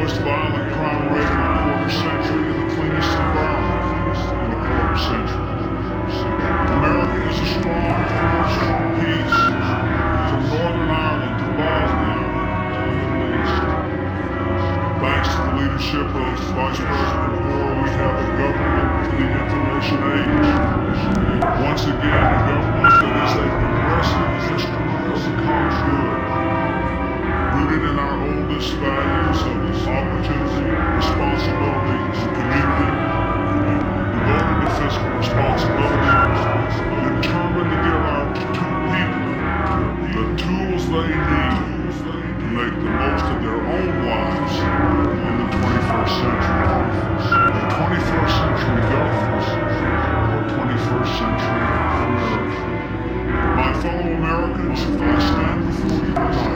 lowest violent crime rate in a quarter century and the cleanest environment in a quarter century. America is a strong force for peace, from Northern Ireland to Bosnia to the Middle East. Thanks to the leadership of Vice President Gore, we have a government for the information age. Once again, a government that is a progressive instrument of the common good, rooted in our oldest values of opportunity, responsibility, and community, devoted to fiscal responsibility, determined to give our people the tools they need to make the most of their own lives in the 21st century. The 21st century government, or 21st century America. My fellow Americans, I stand before you tonight